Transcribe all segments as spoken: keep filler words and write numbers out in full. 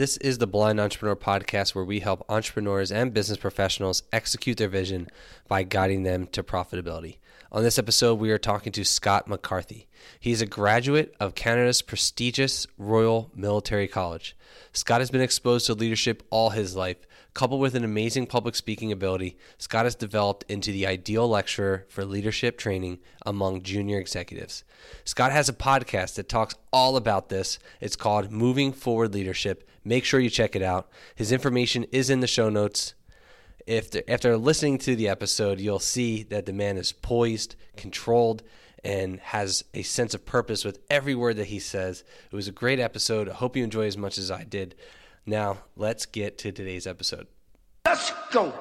This is the Blind Entrepreneur Podcast, where we help entrepreneurs and business professionals execute their vision by guiding them to profitability. On this episode, we are talking to Scott McCarthy. He's a graduate of Canada's prestigious Royal Military College. Scott has been exposed to leadership all his life. Coupled with an amazing public speaking ability, Scott has developed into the ideal lecturer for leadership training among junior executives. Scott has a podcast that talks all about this. It's called Moving Forward Leadership. Make sure you check it out. His information is in the show notes. If the, after listening to the episode, you'll see that the man is poised, controlled, and has a sense of purpose with every word that he says. It was a great episode. I hope you enjoy as much as I did. Now, let's get to today's episode. Let's go.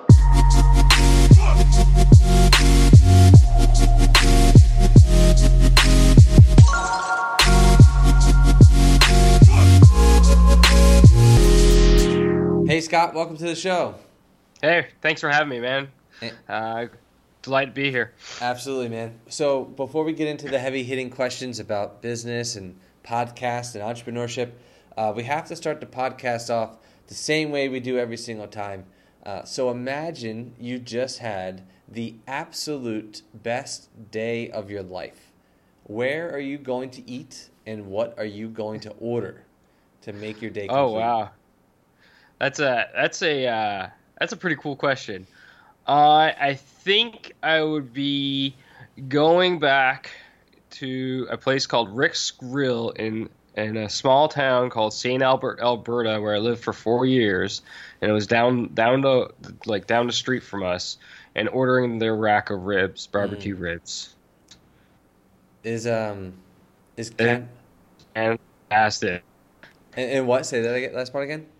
Hey, Scott, welcome to the show. Hey, thanks for having me, man. Hey. Uh, delighted to be here. Absolutely, man. So before we get into the heavy-hitting questions about business and podcast and entrepreneurship, uh, we have to start the podcast off the same way we do every single time. Uh, so imagine you just had the absolute best day of your life. Where are you going to eat, and what are you going to order to make your day complete? Oh, wow. That's a that's a uh, that's a pretty cool question. Uh, I think I would be going back to a place called Rick's Grill in in a small town called Saint Albert, Alberta, where I lived for four years, and it was down down the like down the street from us, and ordering their rack of ribs, barbecue mm. ribs. Is um is Can- fantastic. And, and what? Say that again, last part again.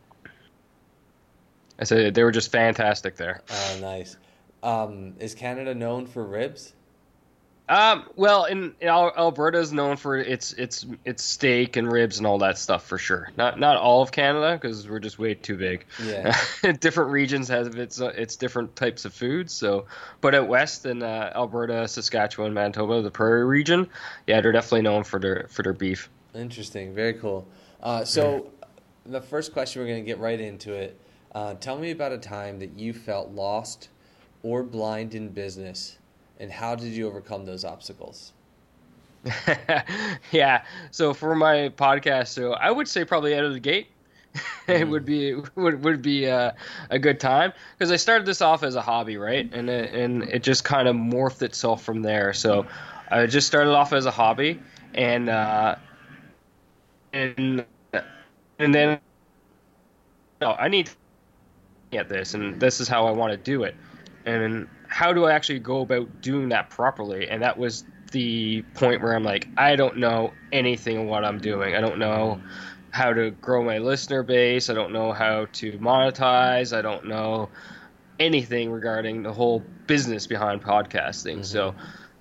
I said they were just fantastic there. Oh, nice. Um, is Canada known for ribs? Um, well, in, in Alberta is known for its its its steak and ribs and all that stuff for sure. Not not all of Canada, because we're just way too big. Yeah. Different regions have its uh, its different types of foods. So, but out west in uh, Alberta, Saskatchewan, Manitoba, the Prairie region, yeah, they're definitely known for their for their beef. Interesting. Very cool. Uh, so, the first question, we're going to get right into it. Uh, tell me about a time that you felt lost or blind in business, and how did you overcome those obstacles? Yeah. So for my podcast, so I would say probably out of the gate, it would be would would be a, a good time, because I started this off as a hobby, right? And it, and it just kind of morphed itself from there. So I just started off as a hobby, and uh, and and then no, I need to get this, and this is how I want to do it. And how do I actually go about doing that properly? And that was the point where I'm like, I don't know anything of what I'm doing. I don't know how to grow my listener base. I don't know how to monetize. I don't know anything regarding the whole business behind podcasting. Mm-hmm. So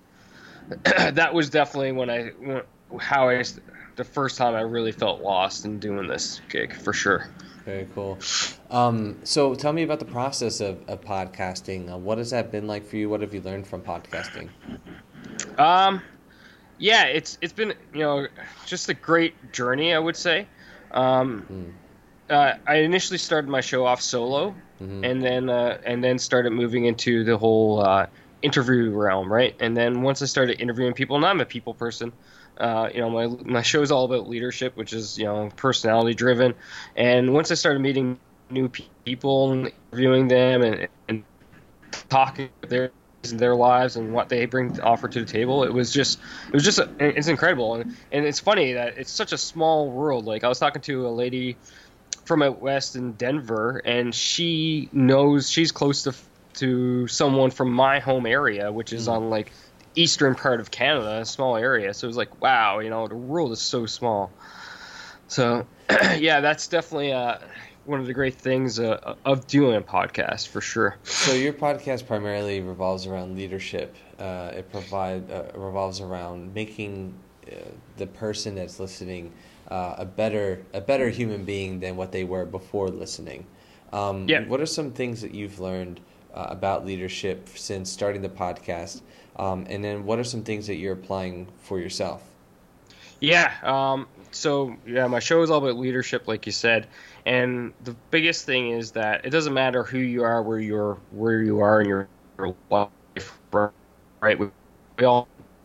that was definitely when I, how I, the first time I really felt lost in doing this gig, for sure. Very cool. Um, so tell me about the process of, of podcasting. Uh, what has that been like for you? What have you learned from podcasting? Um, yeah, it's it's been, you know, just a great journey, I would say. Um, mm. uh, I initially started my show off solo, mm-hmm. and then uh, and then started moving into the whole uh, interview realm, right? And then once I started interviewing people, and I'm a people person. Uh, you know, my my show is all about leadership, which is, you know, personality driven. And once I started meeting new people and interviewing them and, and talking about their their lives and what they bring to offer to the table, it was just it was just a, it's incredible. And and it's funny that it's such a small world. Like, I was talking to a lady from out west in Denver, and she knows she's close to to someone from my home area, which is mm. on like eastern part of Canada, a small area. So it was like, wow, you know, the world is so small. So yeah, that's definitely uh, one of the great things uh, of doing a podcast, for sure. So your podcast primarily revolves around leadership. Uh, it provide uh, revolves around making uh, the person that's listening uh, a better a better human being than what they were before listening. Um, yeah. What are some things that you've learned uh, about leadership since starting the podcast? Um, and then what are some things that you're applying for yourself? Yeah. Um, so yeah, my show is all about leadership, like you said, and the biggest thing is that it doesn't matter who you are, where you're, where you are in your, your life, right? We, we all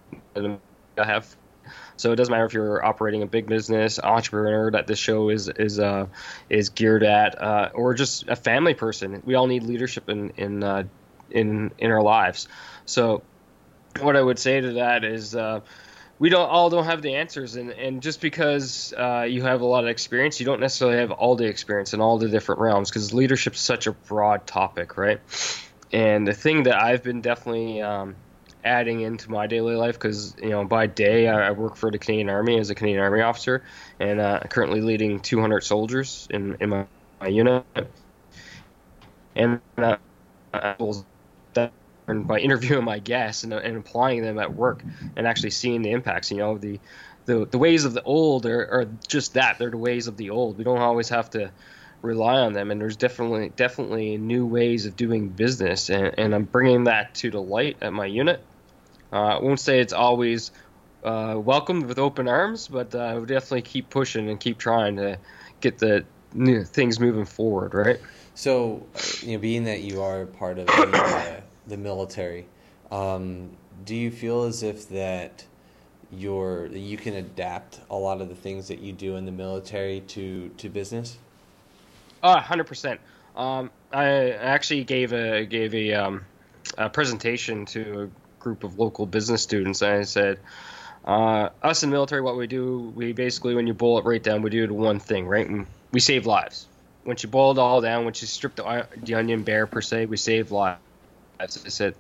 have. So it doesn't matter if you're operating a big business, entrepreneur that this show is is uh, is geared at, uh, or just a family person. We all need leadership in in uh, in in our lives. So what I would say to that is uh, we don't all don't have the answers, and, and just because uh, you have a lot of experience, you don't necessarily have all the experience in all the different realms, because leadership is such a broad topic, right? And the thing that I've been definitely um, adding into my daily life, because you know by day I, I work for the Canadian Army as a Canadian Army officer, and uh, currently leading two hundred soldiers in, in my, my unit, and uh, that by interviewing my guests and, and applying them at work and actually seeing the impacts. You know, the the, the ways of the old are, are just that, they're the ways of the old. We don't always have to rely on them, and there's definitely definitely new ways of doing business, and, and I'm bringing that to the light at my unit. Uh, I won't say it's always uh, welcomed with open arms, but uh, I would definitely keep pushing and keep trying to get the new things moving forward, right? So, you know, being that you are part of the, uh, the military, um, do you feel as if that you're you can adapt a lot of the things that you do in the military to, to business? Oh, one hundred percent. Um, I actually gave a gave a, um, a presentation to a group of local business students, and I said, uh, us in the military, what we do, we basically, when you boil it right down, we do the one thing, right? And we save lives. Once you boil it all down, once you strip the, the onion bare, per se, we save lives. I said,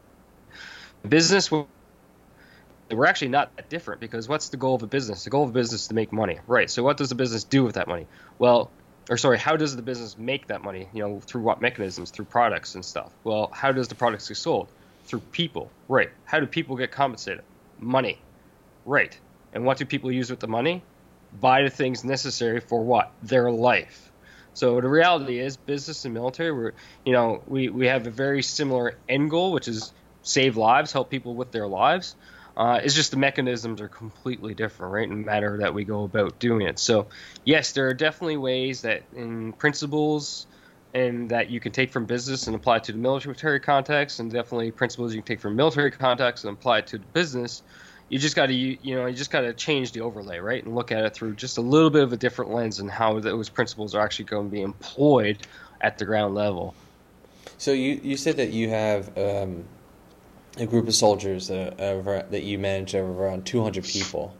business, we're actually not that different, because what's the goal of a business? The goal of a business is to make money, right? So what does the business do with that money? Well, or sorry, how does the business make that money? You know, through what mechanisms? Through products and stuff. Well, how does the products get sold? Through people, right? How do people get compensated? Money, right? And what do people use with the money? Buy the things necessary for what? Their life. So the reality is, business and military, we're, you know, we, we have a very similar end goal, which is save lives, help people with their lives. Uh, it's just the mechanisms are completely different, right, in the matter that we go about doing it. So, yes, there are definitely ways that in principles and that you can take from business and apply to the military context, and definitely principles you can take from military context and apply it to the business. You just got to, you, you know, you just got to change the overlay, right, and look at it through just a little bit of a different lens and how those principles are actually going to be employed at the ground level. So you, you said that you have um, a group of soldiers uh, over, that you manage of around two hundred people.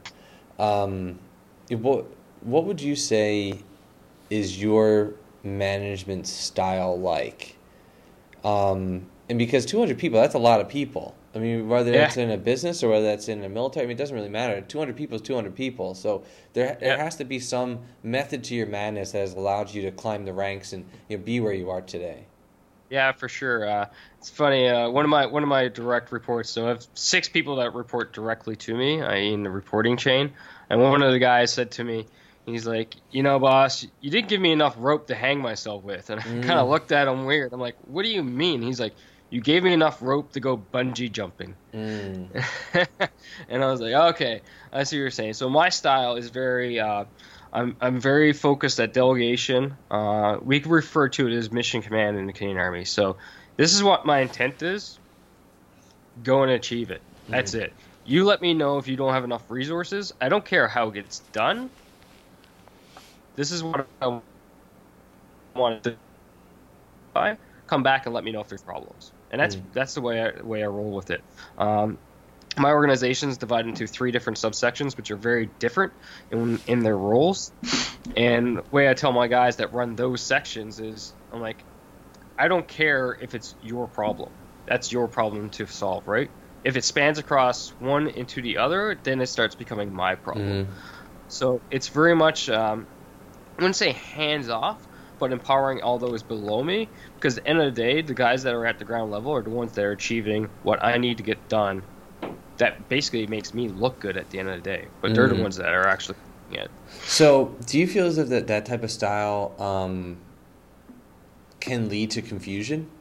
Um, what what would you say is your management style like? Um, and because two hundred people, that's a lot of people. I mean, whether yeah. that's in a business or whether that's in a military, I mean, it doesn't really matter. two hundred people is two hundred people. So there there yeah. has to be some method to your madness that has allowed you to climb the ranks and, you know, be where you are today. Yeah, for sure. Uh, it's funny. Uh, one of my one of my direct reports. So I have six people that report directly to me, I mean, in the reporting chain. And one of the guys said to me, he's like, you know, boss, you didn't give me enough rope to hang myself with. And I mm. kind of looked at him weird. I'm like, what do you mean? He's like, you gave me enough rope to go bungee jumping. Mm. And I was like, okay, I see what you're saying. So my style is very, uh, I'm I'm very focused at delegation. Uh, we can refer to it as mission command in the Canadian Army. So this is what my intent is. Go and achieve it. That's mm. it. You let me know if you don't have enough resources. I don't care how it gets done. This is what I want to do. Come back and let me know if there's problems. And that's mm. that's the way I, way I roll with it. Um, my organization is divided into three different subsections, which are very different in, in their roles. And the way I tell my guys that run those sections is, I'm like, I don't care if it's your problem. That's your problem to solve, right? If it spans across one into the other, then it starts becoming my problem. Mm. So it's very much, um, I wouldn't say hands off, but empowering all those below me, because at the end of the day, the guys that are at the ground level are the ones that are achieving what I need to get done. That basically makes me look good at the end of the day, but they're mm. the ones that are actually doing it. So do you feel as if that, that type of style um, can lead to confusion?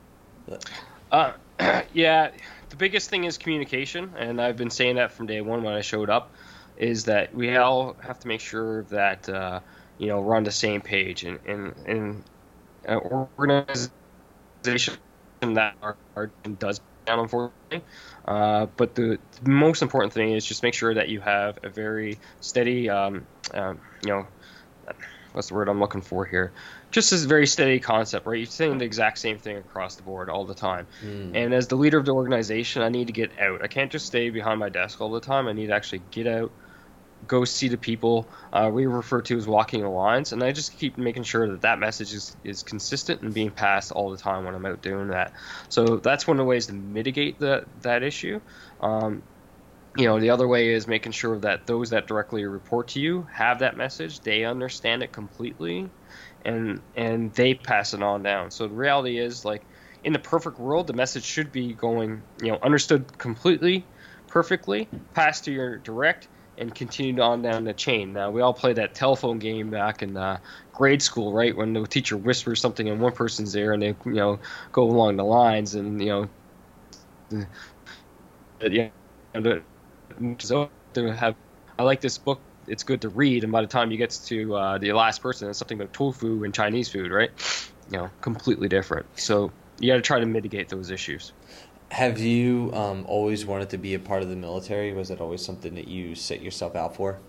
Uh, yeah, the biggest thing is communication, and I've been saying that from day one when I showed up. is that we all have to make sure that uh, you know we're on the same page, and and and uh, organization that our, our does down, unfortunately. Uh, but the, the most important thing is just make sure that you have a very steady, um, um, you know, what's the word I'm looking for here? Just this very steady concept, right? You're saying the exact same thing across the board all the time. Mm. And as the leader of the organization, I need to get out. I can't just stay behind my desk all the time. I need to actually get out, go see the people. Uh, we refer to as walking the lines, and I just keep making sure that that message is, is consistent and being passed all the time when I'm out doing that. So that's one of the ways to mitigate that that issue. Um, you know, the other way is making sure that those that directly report to you have that message, they understand it completely, and and they pass it on down. So the reality is, like, in the perfect world, the message should be going, you know, understood completely, perfectly, passed to your direct, and continued on down the chain. Now, we all played that telephone game back in uh, grade school, right, when the teacher whispers something and one person's there, and they, you know, go along the lines, and, you know, yeah, so to have, I like this book, it's good to read, and by the time you get to uh, the last person, it's something about tofu and Chinese food, right? You know, completely different. So you got to try to mitigate those issues. Have you um, always wanted to be a part of the military? Was that always something that you set yourself out for?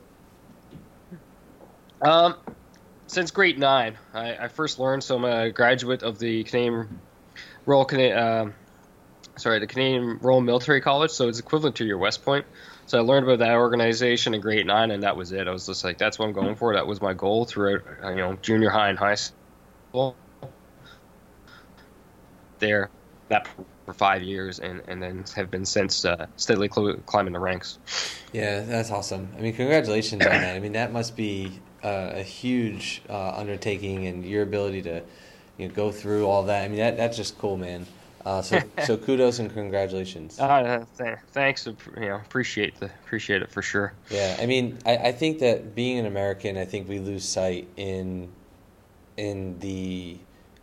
Um, since grade nine, I, I first learned. So I'm a graduate of the Canadian Royal Canadian, uh, sorry, the Canadian Royal Military College. So it's equivalent to your West Point. So I learned about that organization in grade nine, and that was it. I was just like, that's what I'm going for. That was my goal throughout, you know, junior high and high school. There, that for five years, and, and then have been since uh, steadily cl- climbing the ranks. Yeah, that's awesome. I mean, congratulations on that. I mean, that must be uh, a huge uh, undertaking, and your ability to, you know, go through all that. I mean, that that's just cool, man. Uh, so so kudos and congratulations. Uh, th- thanks, you know, appreciate the appreciate it for sure. Yeah, I mean, I, I think that being an American, I think we lose sight in in the,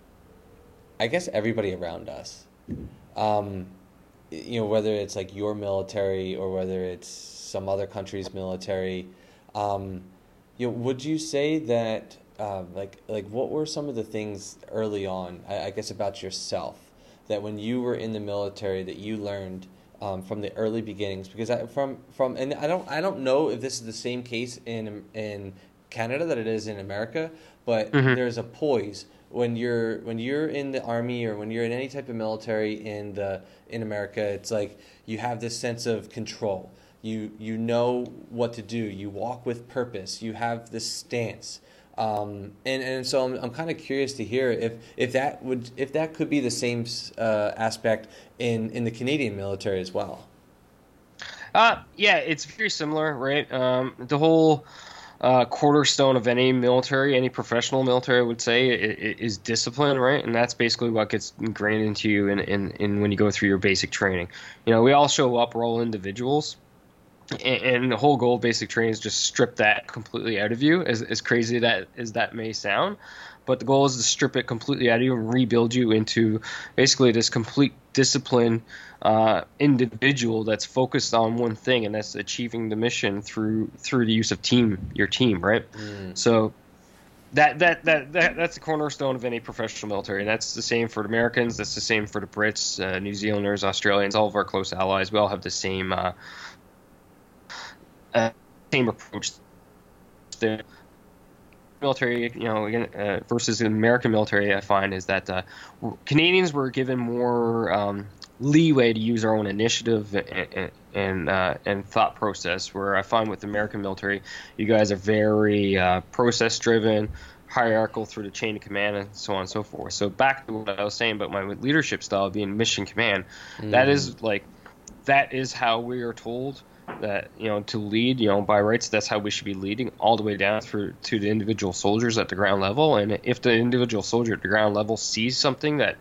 I guess, everybody around us. Um, you know, whether it's like your military or whether it's some other country's military, um, you know, would you say that, uh, like, like what were some of the things early on, I, I guess, about yourself that when you were in the military that you learned um, from the early beginnings? Because I, from from and I don't I don't know if this is the same case in in Canada that it is in America, but mm-hmm. there's a poise. When you're when you're in the Army or when you're in any type of military in the in America, it's like you have this sense of control. You you know what to do. You walk with purpose. You have this stance. Um, and, and so I'm I'm kind of curious to hear if, if that would if that could be the same uh, aspect in, in the Canadian military as well. Uh yeah, it's very similar, right? Um, the whole Uh, cornerstone of any military, any professional military, I would say, is discipline, right? And that's basically what gets ingrained into you in, in, in when you go through your basic training. You know, we all show up, we're all individuals, and, and the whole goal of basic training is just strip that completely out of you, as, as crazy that as that may sound. But the goal is to strip it completely out of you and rebuild you into basically this complete disciplined uh, individual that's focused on one thing, and that's achieving the mission through through the use of team, your team, right? Mm. So that, that that that that's the cornerstone of any professional military, and that's the same for the Americans. That's the same for the Brits, uh, New Zealanders, Australians, all of our close allies. We all have the same uh, uh, same approach. The military, you know, again, uh, versus the American military, I find is that uh, Canadians were given more um, leeway to use our own initiative and and, uh, and thought process. Where I find with the American military, you guys are very uh, process driven, hierarchical through the chain of command, and so on and so forth. So back to what I was saying about my leadership style being mission command, mm. that is like that is how we are told that, you know, to lead, you know, by rights, that's how we should be leading all the way down through to the individual soldiers at the ground level. And if the individual soldier at the ground level sees something that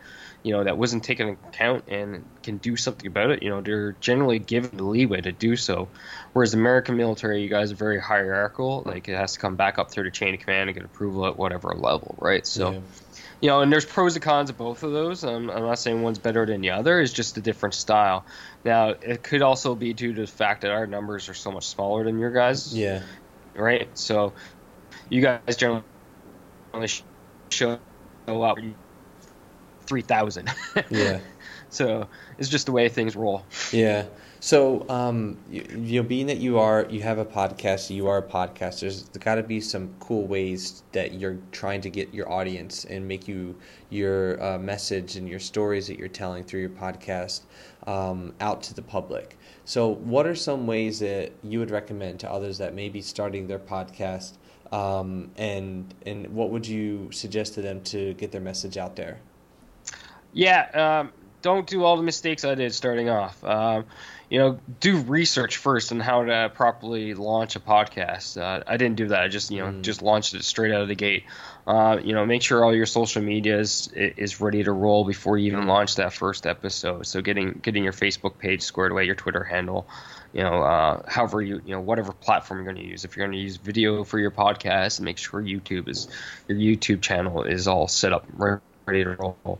you know, that wasn't taken into account and can do something about it, you know, they're generally given the leeway to do so. Whereas the American military, you guys are very hierarchical. Like, it has to come back up through the chain of command and get approval at whatever level, right? So, yeah. you know, and there's pros and cons of both of those. Um, I'm not saying one's better than the other. It's just a different style. Now, it could also be due to the fact that our numbers are so much smaller than your guys. Yeah. Right? So, you guys generally show up three thousand. Yeah. So it's just the way things roll. Yeah. So, um, you, you know, being that you are, you have a podcast, you are a podcaster, there's got to be some cool ways that you're trying to get your audience and make you, your uh, message and your stories that you're telling through your podcast um, out to the public. So what are some ways that you would recommend to others that may be starting their podcast, um, and, and what would you suggest to them to get their message out there? Yeah, um, don't do all the mistakes I did starting off. Um, you know, do research first on how to properly launch a podcast. Uh, I didn't do that. I just, you know, mm. just launched it straight out of the gate. Uh, you know, make sure all your social media is, is ready to roll before you even launch that first episode. So getting getting your Facebook page squared away, your Twitter handle, you know, uh, however you, you know, whatever platform you're going to use. If you're going to use video for your podcast, make sure YouTube is, your YouTube channel is all set up, ready to roll.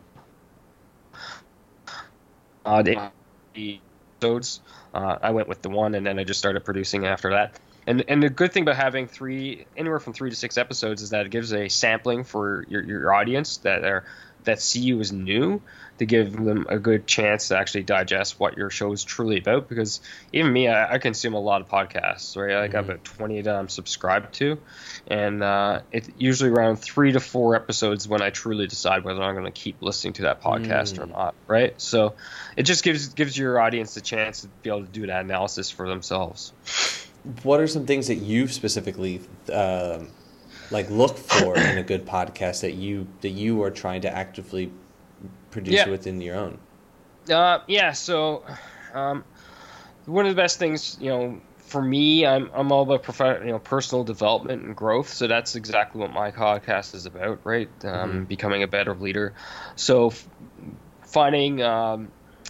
Uh, the episodes, uh, I went with the one, and then I just started producing after that. And and the good thing about having three, anywhere from three to six episodes, is that it gives a sampling for your, your audience that are that see you as new, to give them a good chance to actually digest what your show is truly about. Because even me, I, I consume a lot of podcasts, right? I got mm-hmm. about twenty that I'm subscribed to, and uh, it's usually around three to four episodes when I truly decide whether I'm going to keep listening to that podcast mm. or not, right? So it just gives gives your audience the chance to be able to do that analysis for themselves. What are some things that you've specifically uh, like look for in a good podcast that you that you are trying to actively produce yeah. within your own? Uh, yeah. So, um, one of the best things, you know, for me, I'm I'm all about prof- you know personal development and growth. So that's exactly what my podcast is about, right? Um, mm-hmm. Becoming a better leader. So, f- finding um,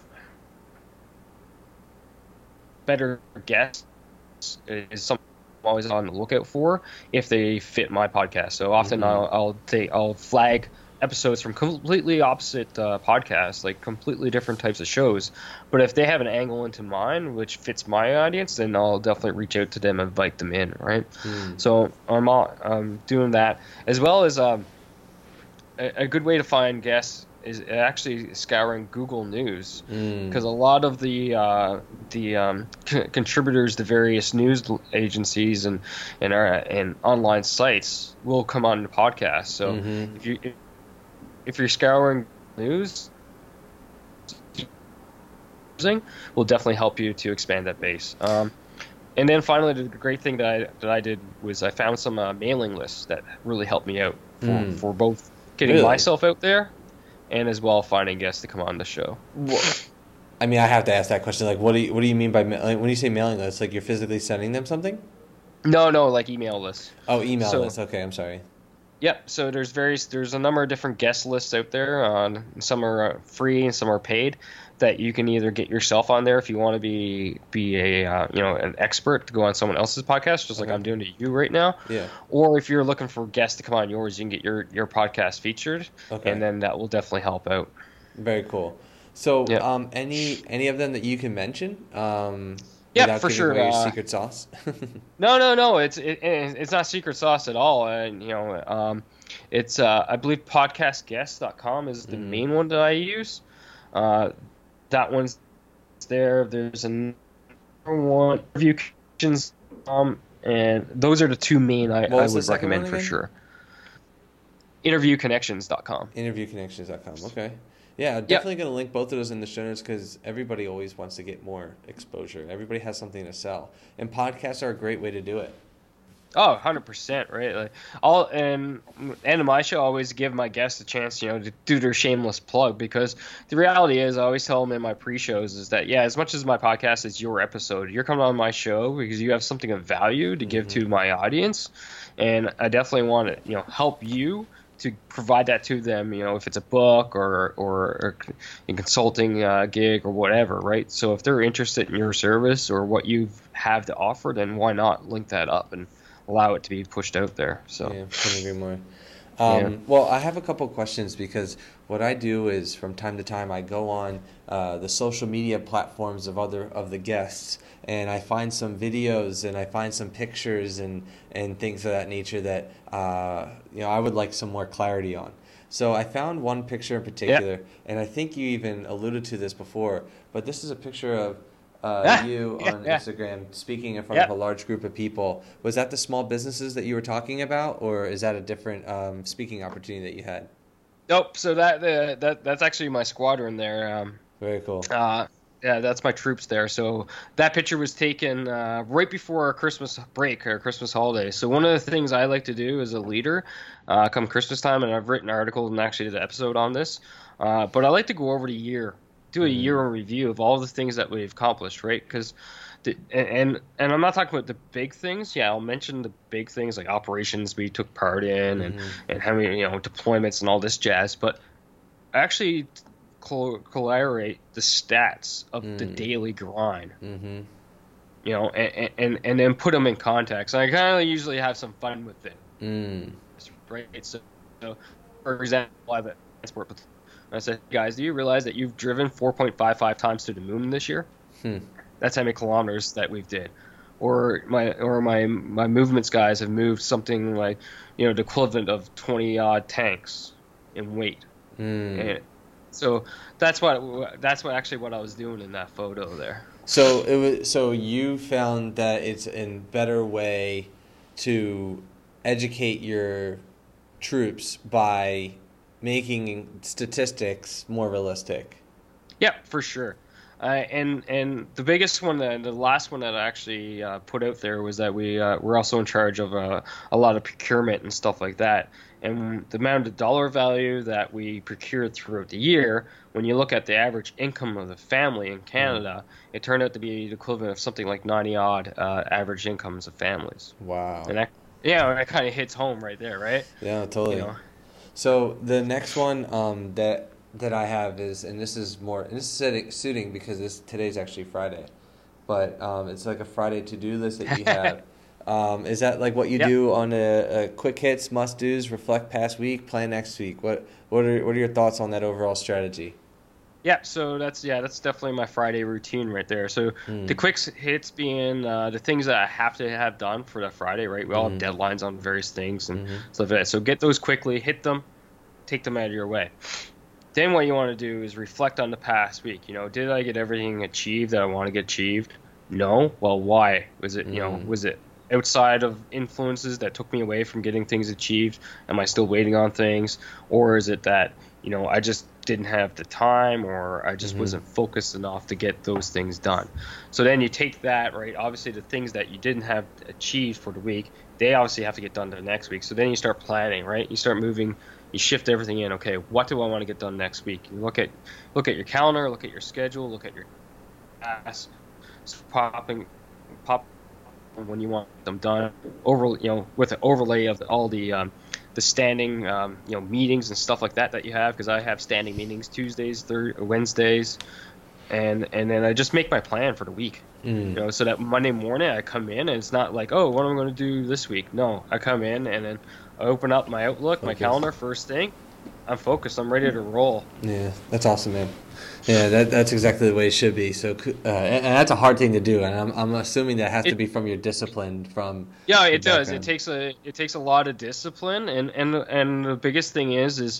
better guests is something I'm always on the lookout for if they fit my podcast. So often mm-hmm. I'll I'll take I'll flag episodes from completely opposite uh, podcasts, like completely different types of shows. But if they have an angle into mine which fits my audience, then I'll definitely reach out to them and invite them in, right? Mm. So I'm um, doing that, as well as um, a, a good way to find guests is actually scouring Google News, because mm. a lot of the uh, the um, c- contributors to various news agencies and and, our, and online sites will come on the podcast. So mm-hmm. if you if, if you're scouring news, will definitely help you to expand that base. Um, and then finally, the great thing that I that I did was I found some uh, mailing lists that really helped me out for, mm. for both getting really? myself out there, and as well finding guests to come on the show. Well, I mean, I have to ask that question. Like, what do you, what do you mean by like, when you say mailing lists? Like, you're physically sending them something? No, no, like email lists. Oh, email so, lists. Okay, I'm sorry. Yep. So there's various there's a number of different guest lists out there. Uh, some are free and some are paid, that you can either get yourself on there if you want to be be a uh, you know an expert to go on someone else's podcast, just like okay. I'm doing to you right now. Yeah. Or if you're looking for guests to come on yours, you can get your, your podcast featured, okay. and then that will definitely help out. Very cool. So, yep. um, any any of them that you can mention? Um, yeah, for sure. Away your uh, secret sauce. no, no, no. It's it, it's not secret sauce at all. And you know, um, it's uh, I believe podcast guest dot com is the mm. main one that I use. Uh, that one's there. There's another one, Interview Connections, um, and those are the two main I, I would recommend for sure. interview connections dot com. interview connections dot com. Okay. Yeah, definitely yep. going to link both of those in the show notes, because everybody always wants to get more exposure. Everybody has something to sell, and podcasts are a great way to do it. Oh, one hundred percent, right? Like, all and end of my show, I always give my guests a chance, you know, to do their shameless plug, because the reality is, I always tell them in my pre-shows is that, yeah, as much as my podcast is your episode, you're coming on my show because you have something of value to give mm-hmm. to my audience, and I definitely want to, you know, help you to provide that to them, you know, if it's a book or or a consulting uh, gig or whatever, right? So if they're interested in your service or what you have to offer, then why not link that up and allow it to be pushed out there? So yeah, couldn't agree more. Um, yeah. Well, I have a couple questions because what I do is from time to time I go on uh, the social media platforms of other of the guests, and I find some videos and I find some pictures and, and things of that nature that uh, you know I would like some more clarity on. So I found one picture in particular, yeah. and I think you even alluded to this before, but this is a picture of Uh, you on yeah. Instagram speaking in front yep. of a large group of people. Was that the small businesses that you were talking about, or is that a different um, speaking opportunity that you had? Nope. So that uh, that that's actually my squadron there. Um, Very cool. Uh, yeah, that's my troops there. So that picture was taken uh, right before our Christmas break or Christmas holiday. So one of the things I like to do as a leader, uh, come Christmas time, and I've written an article and actually did an episode on this, uh, but I like to go over the year. Do a year in review of all the things that we've accomplished, right? Because, and and I'm not talking about the big things. Yeah, I'll mention the big things like operations we took part in, and mm-hmm. and how many you know deployments and all this jazz. But actually, collaborate the stats of mm. the daily grind. Mm-hmm. You know, and, and and then put them in context. And I kind of usually have some fun with it, mm. right? So, so, for example, I have a transport. I said, guys, do you realize that you've driven four point five five times to the moon this year? Hmm. That's how many kilometers that we've did. Or my or my my movements guys have moved something like, you know, the equivalent of twenty odd tanks in weight. Hmm. And so that's what that's what actually what I was doing in that photo there. So it was so you found that it's a better way to educate your troops by making statistics more realistic. Yeah, for sure. Uh, and and the biggest one, that, the last one that I actually uh, put out there was that we uh, we're also in charge of uh, a lot of procurement and stuff like that. And the amount of dollar value that we procured throughout the year, when you look at the average income of the family in Canada, mm. it turned out to be the equivalent of something like ninety odd uh, average incomes of families. Wow. And that, yeah, that kind of hits home right there, right? Yeah, totally. You know? So the next one um, that that I have is, and this is more, and this is suiting because this today's actually Friday, but um, it's like a Friday to-do list that you have. um, is that like what you yep. do on a, a quick hits, must dos, reflect past week, plan next week? What what are what are your thoughts on that overall strategy? Yeah, so that's yeah, that's definitely my Friday routine right there. So mm. the quick hits being uh, the things that I have to have done for that Friday, right? We all mm. have deadlines on various things and mm-hmm. stuff like that. So get those quickly, hit them, take them out of your way. Then what you want to do is reflect on the past week. You know, did I get everything achieved that I want to get achieved? No. Well, why? Was it, you know, mm. was it outside of influences that took me away from getting things achieved? Am I still waiting on things? Or is it that, you know, I just didn't have the time, or I just mm-hmm. wasn't focused enough to get those things done? So then you take that, right? Obviously, the things that you didn't have achieved for the week, they obviously have to get done the next week. So then you start planning, right? You start moving, you shift everything in. Okay, what do I want to get done next week? You look at look at your calendar, look at your schedule, look at your tasks, popping pop when you want them done. Over, you know, with an overlay of all the um, the standing, um, you know, meetings and stuff like that that you have, because I have standing meetings Tuesdays, Thursdays, Wednesdays, and and then I just make my plan for the week. Mm. You know, so that Monday morning I come in and it's not like, oh, what am I going to do this week? No, I come in and then I open up my Outlook, Focus. my calendar first thing. I'm focused. I'm ready to roll. Yeah, that's awesome, man. Yeah, that that's exactly the way it should be. So, uh, and, and that's a hard thing to do, and I'm I'm assuming that has it, to be from your discipline. From yeah, it does. Background. It takes a it takes a lot of discipline, and and and the biggest thing is is,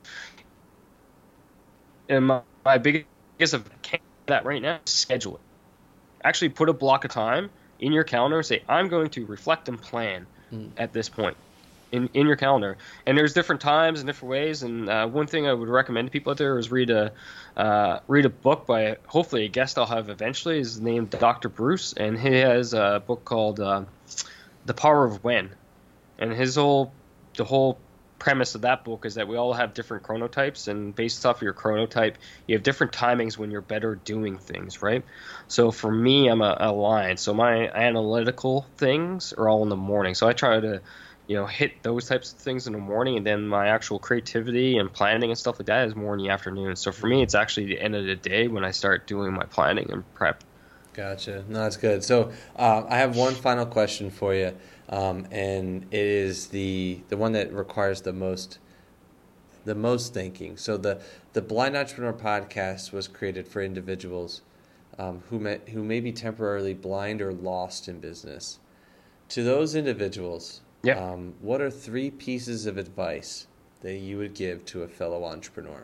and my, my biggest of that right now is schedule it. Actually, put a block of time in your calendar and say, I'm going to reflect and plan mm. at this point. In, in your calendar, and there's different times and different ways. And uh, one thing I would recommend to people out there is read a uh, read a book by hopefully a guest I'll have eventually. Is named Doctor Bruce, and he has a book called uh, The Power of When. And his whole the whole premise of that book is that we all have different chronotypes, and based off of your chronotype, you have different timings when you're better doing things, right? So for me, I'm a, a lion, so my analytical things are all in the morning. So I try to you know, hit those types of things in the morning, and then my actual creativity and planning and stuff like that is more in the afternoon. So for me, it's actually the end of the day when I start doing my planning and prep. Gotcha. No, that's good. So uh, I have one final question for you, um, and it is the the one that requires the most the most thinking. So the the Blind Entrepreneur podcast was created for individuals um, who may, who may be temporarily blind or lost in business. To those individuals, Yeah. um, what are three pieces of advice that you would give to a fellow entrepreneur?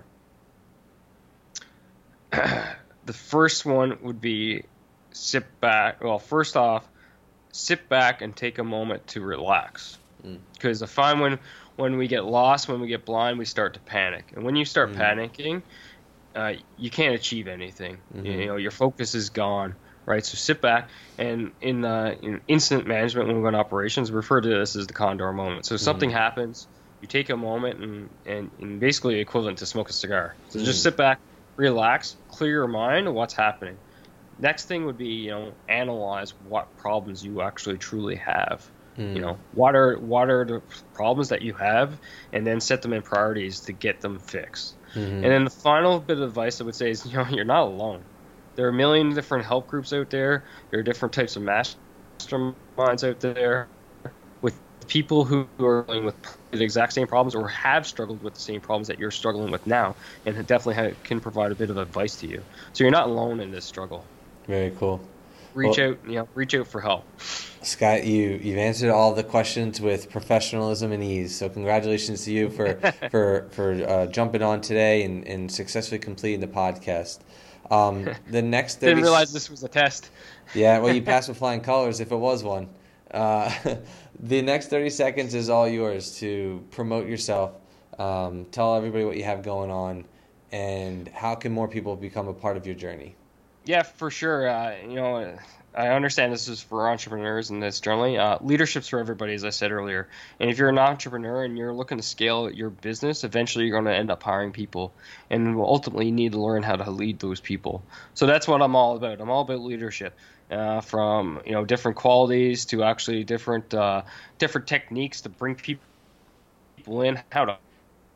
The first one would be sit back. Well, first off, sit back and take a moment to relax. Because mm. I find when, when we get lost, when we get blind, we start to panic. And when you start mm. panicking, uh, you can't achieve anything. Mm-hmm. You know, your focus is gone, right? So sit back. And in, uh, in incident management, when we run operations, we refer to this as the condor moment. So if something mm. happens, you take a moment and, and, and basically equivalent to smoke a cigar. So mm. just sit back, relax, clear your mind of what's happening. Next thing would be, you know, analyze what problems you actually truly have. Mm. You know, what are what are the problems that you have, and then set them in priorities to get them fixed. Mm-hmm. And then the final bit of advice I would say is, you know, you're not alone. There are a million different help groups out there. There are different types of masterminds out there with people who are dealing with the exact same problems or have struggled with the same problems that you're struggling with now, and definitely have, can provide a bit of advice to you. So you're not alone in this struggle. Very cool. Reach well, out, you know, reach out for help. Scott, you you've answered all the questions with professionalism and ease. So congratulations to you for for for uh, jumping on today and, and successfully completing the podcast. Um, the next thirty didn't realize this was a test. Yeah, well, you passed with flying colors if it was one. Uh, the next thirty seconds is all yours to promote yourself. Um, tell everybody what you have going on, and how can more people become a part of your journey. Yeah, for sure. Uh, you know, I understand this is for entrepreneurs and this generally. Uh, leadership's for everybody, as I said earlier. And if you're an entrepreneur and you're looking to scale your business, eventually you're going to end up hiring people. And ultimately, you need to learn how to lead those people. So that's what I'm all about. I'm all about leadership, uh, from, you know, different qualities to actually different uh, different techniques to bring people in, how to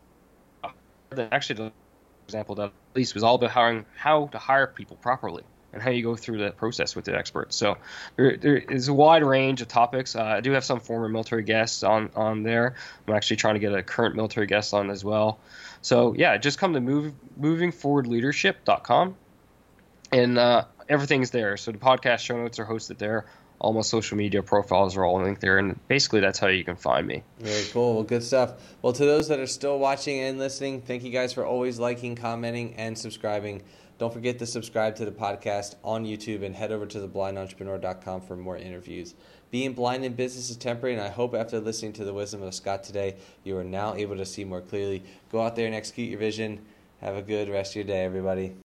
actually, for example, that at least was all about hiring, how to hire people properly and how you go through that process with the experts. So there, there is a wide range of topics. Uh, I do have some former military guests on, on there. I'm actually trying to get a current military guest on as well. So yeah, just come to move, moving forward leadership dot com, and uh, everything's there. So the podcast show notes are hosted there. All my social media profiles are all linked there, and basically that's how you can find me. Very cool. Well, good stuff. Well, to those that are still watching and listening, thank you guys for always liking, commenting, and subscribing. Don't forget to subscribe to the podcast on YouTube and head over to the blind entrepreneur dot com for more interviews. Being blind in business is temporary, and I hope after listening to the wisdom of Scott today, you are now able to see more clearly. Go out there and execute your vision. Have a good rest of your day, everybody.